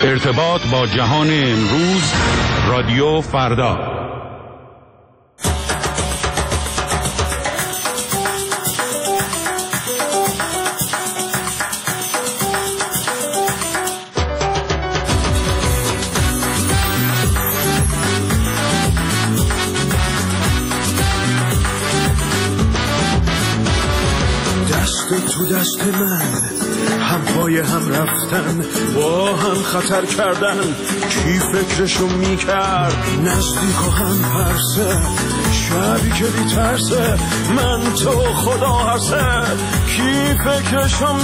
ارتباط با جهان امروز، رادیو فردا. تو دست من هم پای هم رفتن، با هم خطر کردن، کی فکرشو میکرد نزدیک و هم پرسه، شبی که بیترسه من تو خدا هرسه، کی فکرشو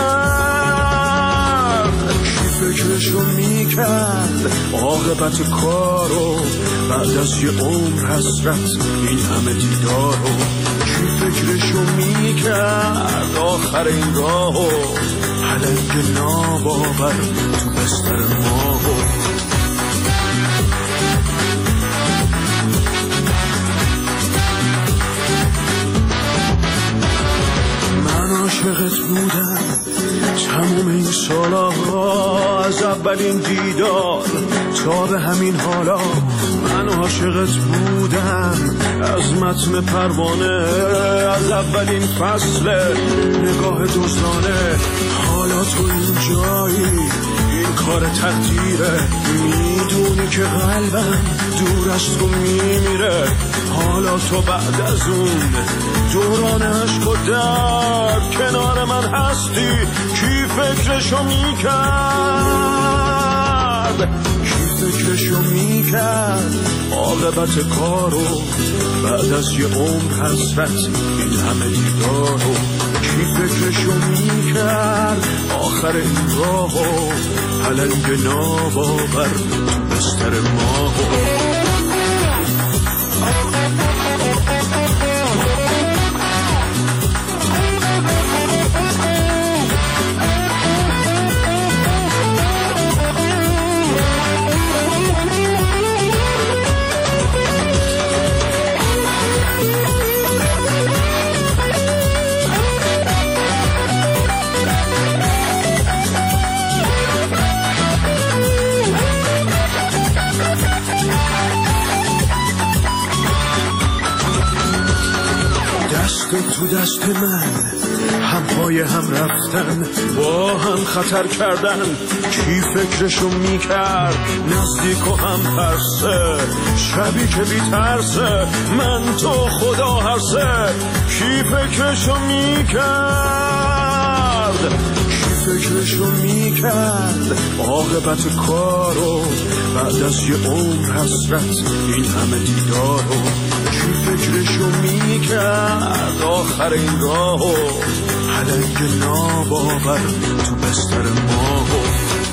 میکرد، کی فکرشو میکرد عاقبت کارو بعد از یه عمر حسرت این همه دیدارو، کی فکرشو میکرد آخر این راهو پلنگ ناباور تو بستر ماهو. من عاشقت بودم تموم این سالها، از اولین دیدار تا به همین حالا. من عاشقت بودم از متن پروانه، از اولین فصل نگاه دزدانه. حالا تو این جایی، این کار تقدیره، میدونی که قلبم دور از تو میمیره. حالا تو بعد از اون دوران عشق و درد کنار من هستی، کی فکرشو میکرد، کی فکرشو میکرد عاقبت کارو بعد از یه عمر حسرت این همه دیدارو، کی فکرشو میکرد آخر این راهو پلنگ ناباور تو بستر ماهو. تو دست من هم پای هم رفتن، با هم خطر کردن، کی فکرشو میکرد نزدیک و هم پرسه، شبی که بیترسه من تو خدا هرسه، کی فکرشو میکرد، کی فکرشو میکرد عاقبت کارو بعد از یه عمر حسرت این همه دیدارو، کی فکرشو میکرد آخر این راهو پلنگ ناباور تو بستر ماهو.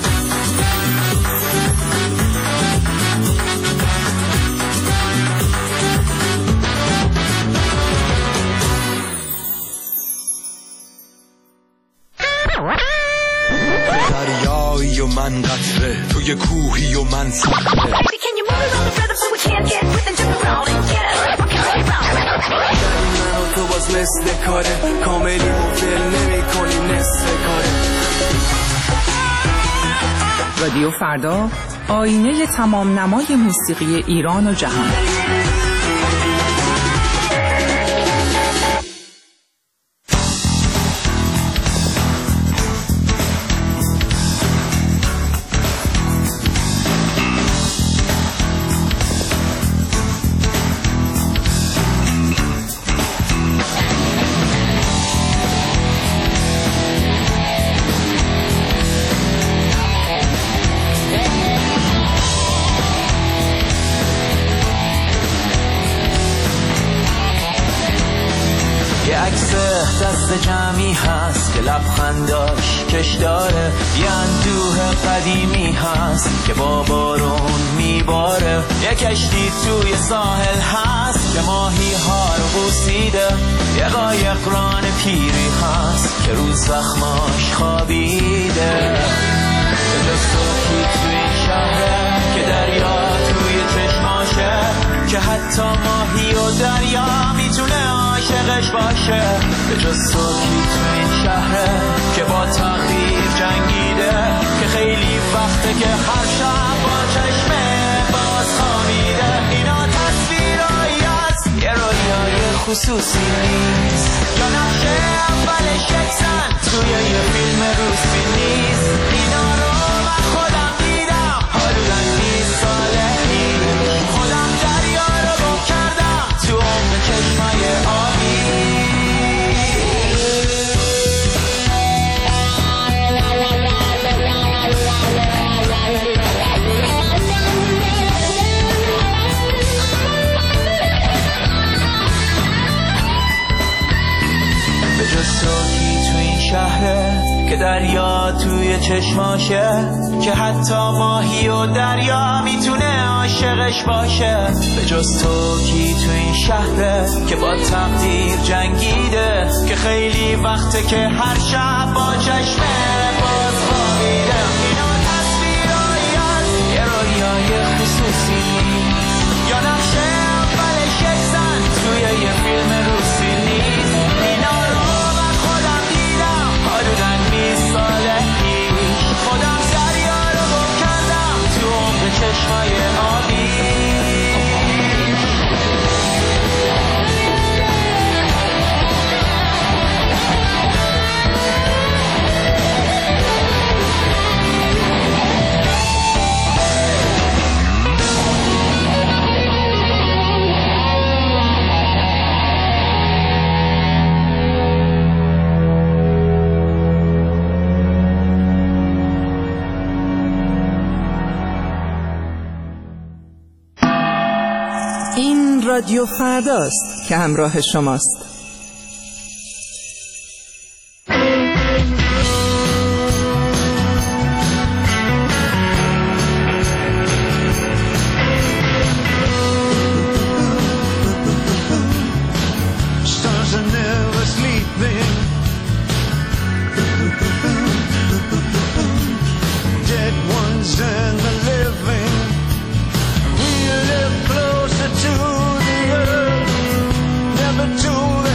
دریایی و من قطره، توی کوهی و من صخره، تو باز مثل کاره کاملی مفل نمی کنی نصف کاره. رادیو فردا، آینه تمام نمای موسیقی ایران و جهان. دست جمعی هست که لبخنداش کش داره، یه اندوه قدیمی هست که با بارون میباره، یه کشتی توی ساحل هست که ماهی ها رو بوسیده، یه قایق ران پیری هست که رو زخماش خوابیده. صبحی توی این شهره که دریا توی چشماشه، که حتی ماهی و دریا میتونه عاشقش باشه. به جز صبحی توی این شهره که با تقدیر جنگیده، که خیلی وقته که خصوصی نیست، یا نقشه اولش یکسن توی یه فیلم روسی نیست. اینا رو من خودم دیدم حدوداً 20 ساله پیش، خودم دریا رو گم کردم تو عمق چشمای آبی. جز تو کی تو این شهره که دریا توی چشماشه، که حتی ماهی و دریا میتونه عاشقش باشه. به جز تو کی تو این شهره که با تقدیر جنگیده، که خیلی وقته که هر شب با چشمه باز خوابیده. اینا تصویرایی هست یه رویای خصوصی نیست، یا نقشه اولش یکسن توی یه فیلم روسی نیست. اینا رو من خودم دیدم حدوداً 20 ساله پیش، خودم دریا رو گم کردم تو عمق چشمای آبی. این رادیو فرداست که همراه شماست. Stars are never sleeping. Dead ones and the living. We live closer to the earth, never to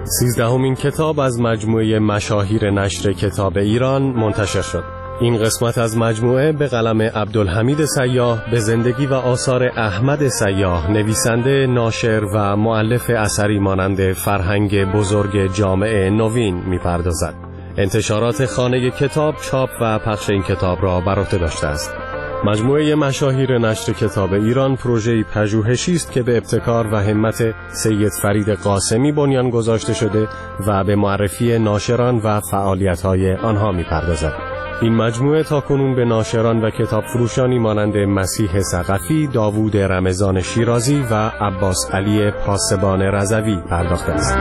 13مین کتاب از مجموعه مشاهیر نشر کتاب ایران منتشر شد. این قسمت از مجموعه به قلم عبدالحمید سیاح به زندگی و آثار احمد سیاح، نویسنده، ناشر و مؤلف اثری مانند فرهنگ بزرگ جامعه نوین می‌پردازد. انتشارات خانه کتاب چاپ و پخش این کتاب را بر عهده داشته است. مجموعه مشاهیر نشر کتاب ایران پروژه‌ای پژوهشی است که به ابتکار و همت سید فرید قاسمی بنیان گذاشته شده و به معرفی ناشران و فعالیت‌های آنها می‌پردازد. این مجموعه تاکنون به ناشران و کتاب فروشانی مانند مسیح ثقفی، داوود رمضان شیرازی و عباس علی پاسبان رضوی پرداخته است.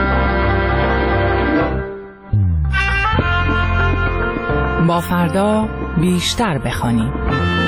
با فردا بیشتر بخوانیم.